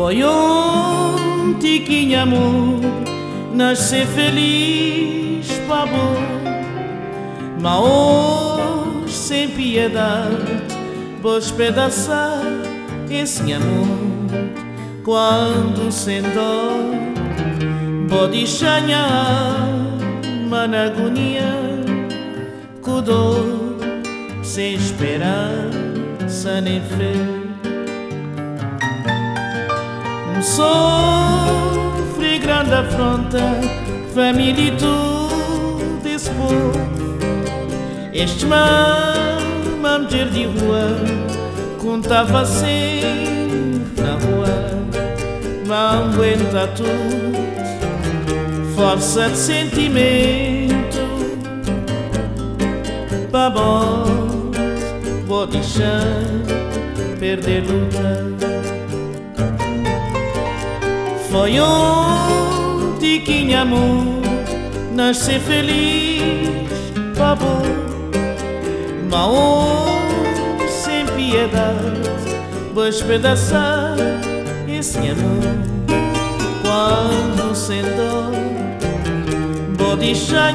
Foi um tiquinho amor, nascer feliz pra bom, mas hoje sem piedade vou despedaçar esse amor. Quando sem dó vou deixar na agonia, com dor sem esperança nem fé. Sofre grande afronta, família e tudo esse povo. Este mamãe de rua contava sempre na rua, não aguenta tudo, força de sentimento. Para bom, vou deixar perder luta. Foi um tiquinho amor, nascer feliz pra bom, mas hoje sem piedade vou despedaçar esse amor. Quando sem dó vou deixar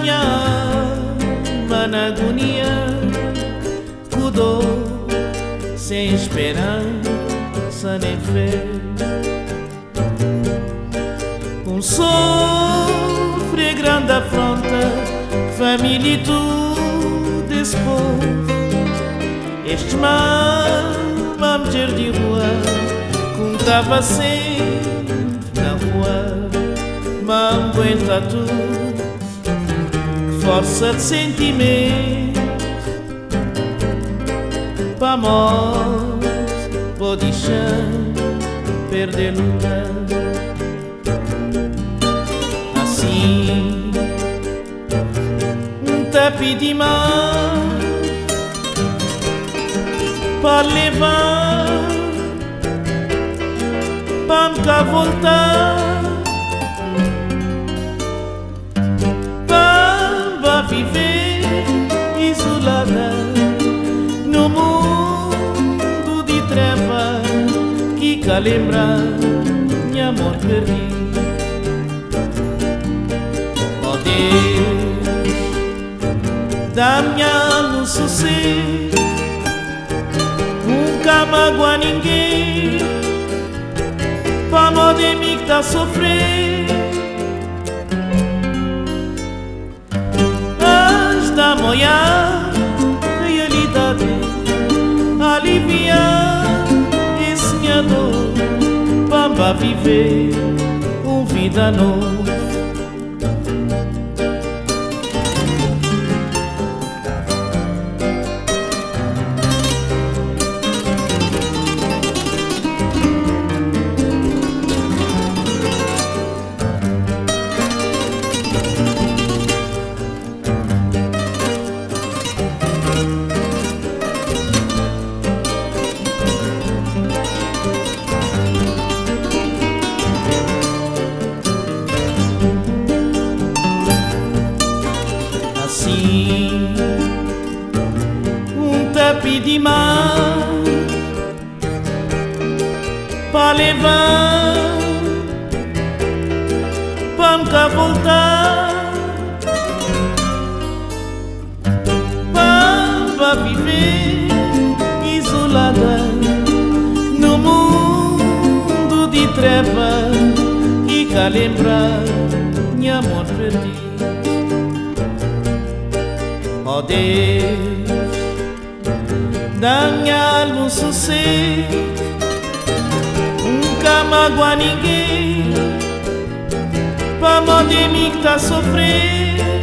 na agonia, com dor sem esperança nem fé. Sofre grande afronta, família e tudo esse povo. Este mamãe de rua contava sempre na rua, mas aguenta tudo, força de sentimento. Para morte vou deixar perder luta. Tapi demais para levar, para nunca voltar, para viver isolada no mundo de treva que cá lembra minha amor perdido. Oh Deus, dá minha alma sossego, nunca magoa ninguém, pra não de mim que tá sofrendo. Esta manhã, realidade, aliviar esse minha dor, pra viver uma vida nova. Tapi demais para levar, para nunca voltar, para viver isolada no mundo de treva que cá lembra minha amor perdido. Oh Deus, dá minha alma sossego, nunca magoa ninguém, pra mão de mim que tá sofrendo.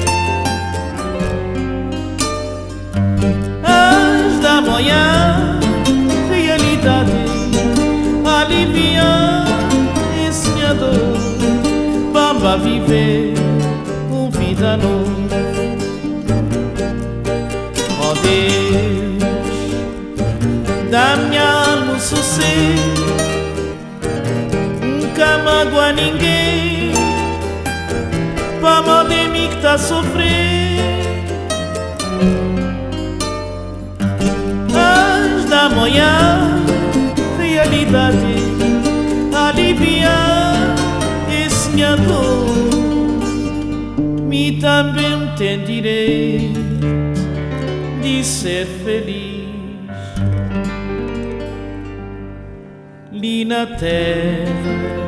As da manhã, realidade, aliviar esse minha dor, pra viver uma vida nova. Oh Deus, dá minha alma sossego, nunca magoa ninguém, pra mão de mim que tá sofrendo. As da manhã, realidade, alivia e também tem direito de ser feliz ali na terra